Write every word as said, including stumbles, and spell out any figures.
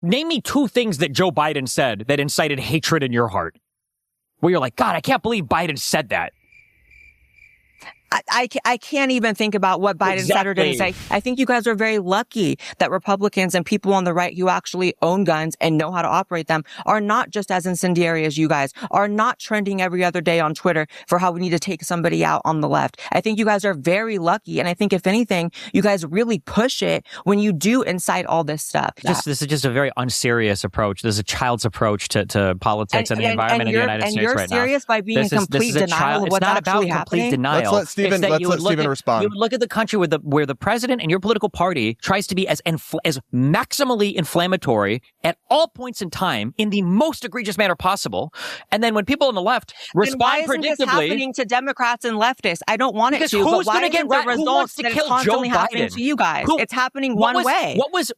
name me two things that Joe Biden said that incited hatred in your heart. Where you're like, God, I can't believe Biden said that. I, I, I can't even think about what Biden exactly. said or didn't say. I think you guys are very lucky that Republicans and people on the right who actually own guns and know how to operate them are not just as incendiary as you guys, are not trending every other day on Twitter for how we need to take somebody out on the left. I think you guys are very lucky. And I think if anything, you guys really push it when you do incite all this stuff. Just, this is just a very unserious approach. This is a child's approach to, to politics and, and the and, environment and in the United and States right now. And you're serious by being this in complete is, this is denial child, of what's actually actually happening? complete denial. Let's let Stephen, let's let Stephen at, respond. You would look at the country where the where the president and your political party tries to be as infl- as maximally inflammatory at all points in time in the most egregious manner possible, and then when people on the left respond why isn't predictably, this happening to Democrats and leftists? I don't want it because to. who's But why going to get the ra- results who wants to that kill it's constantly Joe happening Biden? to you guys? Who, it's happening what one was, way. What was